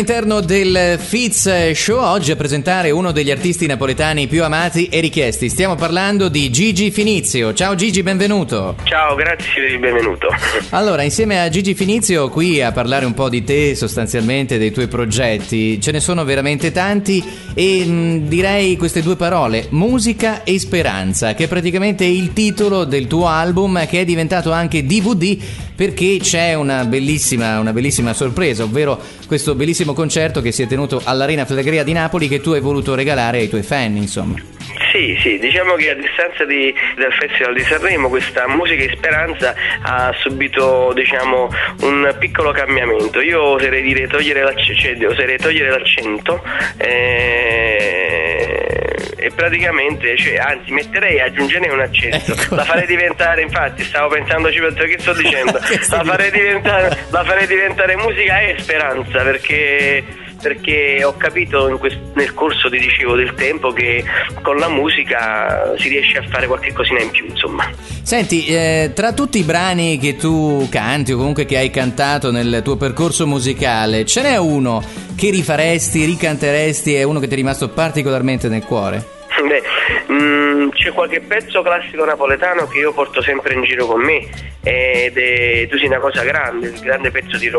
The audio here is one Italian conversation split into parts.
all'interno del Fitz Show, oggi a presentare uno degli artisti napoletani più amati e richiesti. Stiamo parlando di Gigi Finizio. Ciao Gigi, benvenuto. Ciao, grazie di benvenuto. Allora, insieme a Gigi Finizio qui a parlare un po' di te, sostanzialmente dei tuoi progetti. Ce ne sono veramente tanti e direi queste due parole, musica e speranza, che è praticamente il titolo del tuo album, che è diventato anche DVD perché c'è una bellissima sorpresa, ovvero questo bellissimo concerto che si è tenuto all'Arena Flegrea di Napoli, che tu hai voluto regalare ai tuoi fan, insomma. Sì, diciamo che a distanza dal Festival di Sanremo questa musica e speranza ha subito, diciamo, un piccolo cambiamento. Io oserei togliere l'accento e praticamente, aggiungerei un accento. Ecco. La farei diventare, infatti stavo pensandoci, che sto dicendo, la farei diventare musica e speranza, perché ho capito nel corso del tempo che con la musica si riesce a fare qualche cosina in più, insomma. Senti, tra tutti i brani che tu canti o comunque che hai cantato nel tuo percorso musicale, ce n'è uno che rifaresti, ricanteresti, è uno che ti è rimasto particolarmente nel cuore? C'è qualche pezzo classico napoletano che io porto sempre in giro con me ed è Tu sei una cosa grande, il grande pezzo di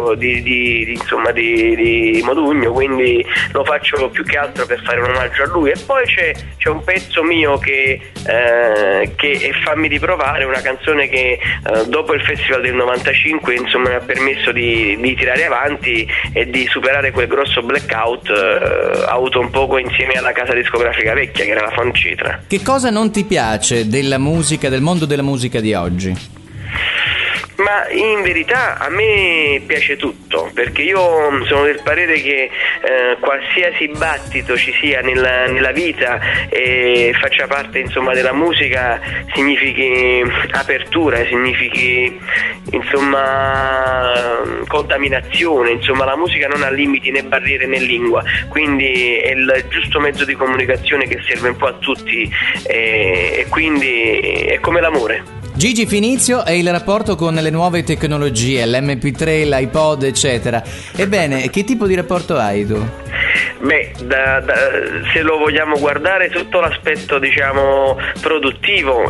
Modugno, quindi lo faccio più che altro per fare un omaggio a lui. E poi c'è un pezzo mio che è Fammi riprovare, una canzone che dopo il Festival del 95 insomma mi ha permesso di tirare avanti e di superare quel grosso blackout avuto un poco insieme alla casa discografica vecchia che era la Foncitra. Che cosa non ti piace della musica, del mondo della musica di oggi? Ma in verità a me piace tutto, perché io sono del parere che qualsiasi battito ci sia nella vita e faccia parte insomma della musica significhi apertura, significhi insomma contaminazione, insomma la musica non ha limiti né barriere né lingua, quindi è il giusto mezzo di comunicazione che serve un po' a tutti e quindi è come l'amore. Gigi Finizio e il rapporto con le nuove tecnologie, l'MP3, l'iPod, eccetera. Ebbene, che tipo di rapporto hai tu? Se lo vogliamo guardare sotto l'aspetto diciamo produttivo,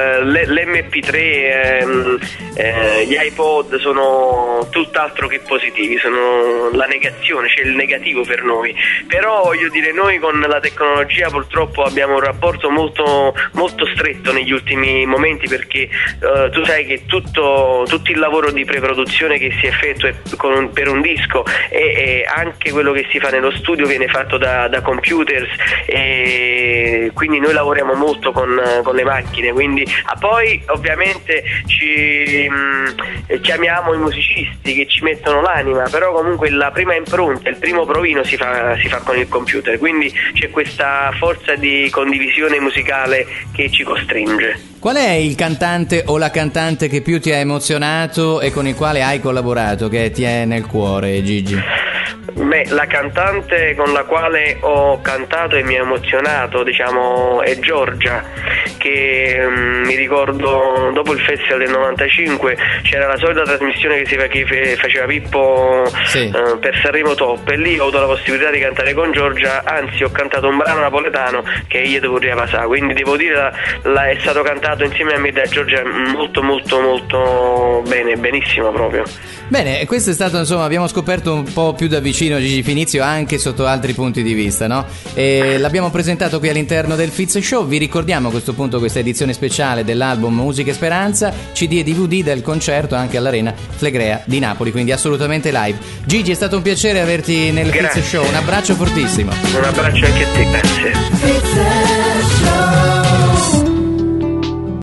l'MP3, gli iPod sono tutt'altro che positivi, sono la negazione, cioè il negativo per noi. Però voglio dire, noi con la tecnologia purtroppo abbiamo un rapporto molto, molto stretto negli ultimi momenti, perché tu sai che tutto il lavoro di preproduzione che si effettua per un disco e anche quello che si fa nello studio viene fatto da computers, e quindi noi lavoriamo molto con le macchine, quindi poi ovviamente ci chiamiamo i musicisti che ci mettono l'anima, però comunque la prima impronta, il primo provino si fa con il computer, quindi c'è questa forza di condivisione musicale che ci costringe. Qual è il cantante o la cantante che più ti ha emozionato e con il quale hai collaborato, che ti è nel cuore, Gigi? La cantante con la quale ho cantato e mi ha emozionato, diciamo, è Giorgia, che mi ricordo dopo il Festival del 95 c'era la solita trasmissione che faceva Pippo, sì, per Sanremo Top, e lì ho avuto la possibilità di cantare con Giorgia, anzi ho cantato un brano napoletano che è Io devo riavasà, quindi devo dire è stato cantato insieme a me da Giorgia molto molto molto bene, benissimo proprio. Bene, questo è stato, insomma, abbiamo scoperto un po' più da vicino Gigi Finizio anche sotto altri punti di vista, no? E l'abbiamo presentato qui all'interno del Fitz Show. Vi ricordiamo a questo punto questa edizione speciale dell'album Musica e Speranza, CD e DVD del concerto anche all'Arena Flegrea di Napoli, quindi assolutamente live. Gigi, è stato un piacere averti nel Fitz Show, un abbraccio fortissimo. Un abbraccio anche a te, grazie.